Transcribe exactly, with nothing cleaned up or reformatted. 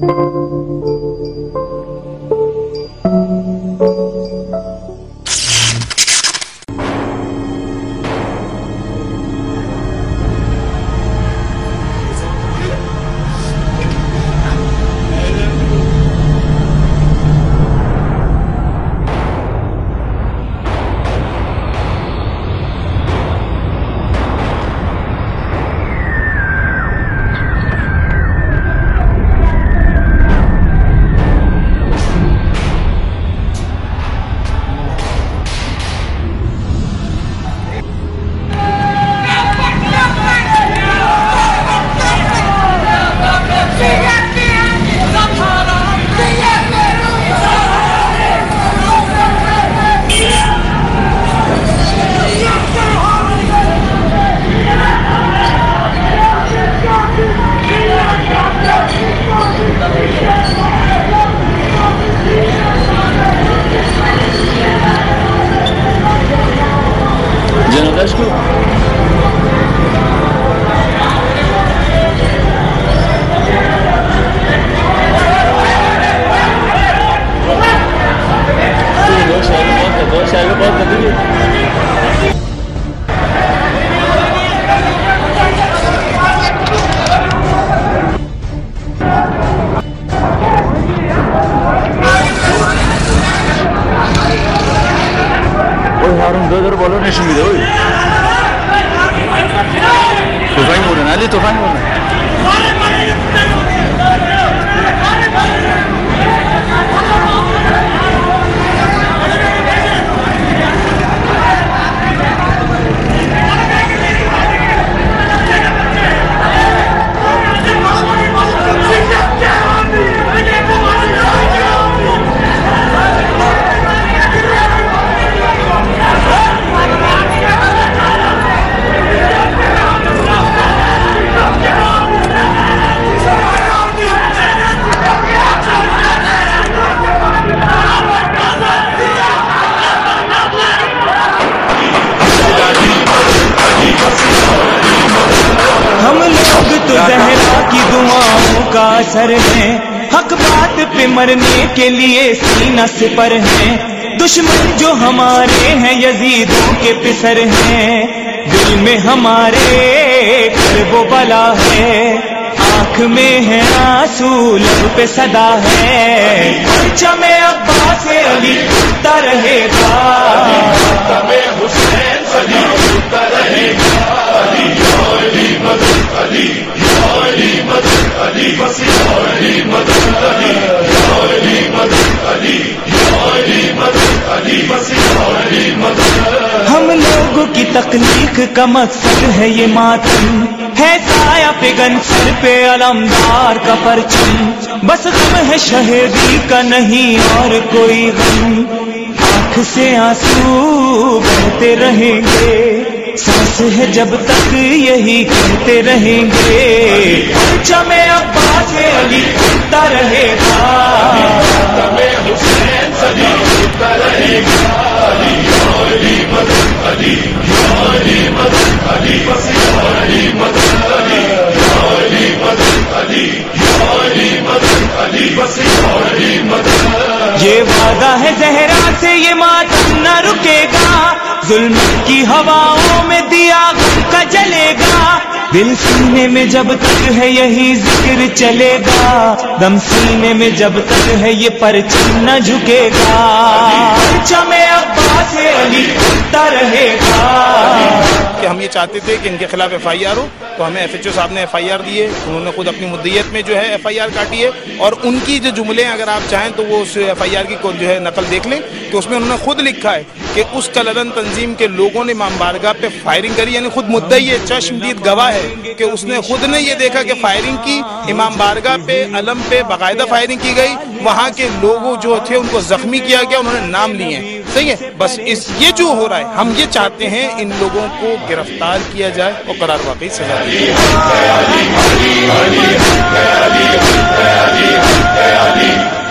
Genadesco? Dois saiu, volta, dois saiu, volta dele. Harun döder balon eşim bir de oy. Tufayım vurun Ali, tufayım vurun. کا اثر ہے، حق بات پہ مرنے کے لیے سینہ سپر ہیں، دشمن جو ہمارے ہیں یزیدوں کے پسر ہیں، دل میں ہمارے کرب و بلا ہے، آنکھ میں ہے آنسو لب پہ صدا ہے، پرچم عباس علی اٹھتا رہے گا، پرچم حسین علی اٹھتا رہے گا، علی علی مدد علی علی مدد علی بس علی مدد علی علی مدد علی علی مدد علی بس علی مدد۔ ہم لوگوں کی تخلیق کا مقصد ہے یہ ماتم، ہے سایہ پہ گن سر پہ علمدار کا پرچم، بس غم ہے شہیدی کا نہیں اور کوئی غم، آنکھ سے آنسو بہتے رہیں گے، سانس ہے جب تک یہی کہتے رہیں گے، پرچم عباس علی اٹھتا رہے گا، پرچم حسین علی اٹھتا رہے گا، علی علی مدد علی علی مدد علی بس علی مدد علی علی مدد علی علی مدد علی بس علی مدد۔ یہ وعدہ ہے زہرا سے یہ ماتم نہ رکے گا، ظلم کی ہواؤں میں دیا غم کا جلے گا، دل سینے میں جب تک ہے یہی ذکر چلے گا، دم سینے میں جب تک ہے یہ پرچم نہ جھکے گا، پرچم عباس علی اٹھتا رہے گا۔ کہ ہم یہ چاہتے تھے کہ ان کے خلاف ایف آئی آر ہو، تو ہمیں ایف ایچ او صاحب نے ایف آئی آر دی ہے، انہوں نے خود اپنی مدیت میں جو ہے ایف آئی آر کاٹی ہے، اور ان کی جو جملے اگر آپ چاہیں تو وہ اس ایف آئی آر کی جو ہے نقل دیکھ لیں، تو اس میں انہوں نے خود لکھا ہے کہ اس کلرن تنظیم کے لوگوں نے امام بارگاہ پہ فائرنگ کری، یعنی خود مدعی ہے، چشمدید گواہ ہے کہ اس نے خود نے یہ دیکھا کہ فائرنگ کی، امام بارگاہ پہ علم پہ باقاعدہ فائرنگ کی گئی، وہاں کے لوگوں جو تھے ان کو زخمی کیا گیا، انہوں نے نام لیے ہیں، صحیح ہے۔ بس اس یہ جو ہو رہا ہے ہم یہ چاہتے ہیں ان لوگوں کو گرفتار کیا جائے اور قرار واقعی سزا دی جائے۔